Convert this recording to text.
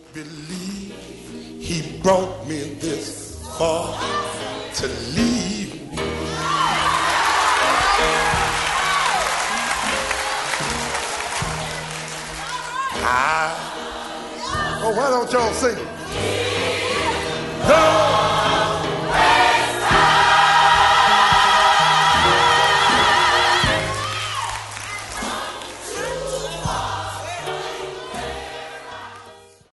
believe he brought me this far to leave me. Oh, why don't y'all sing it? No.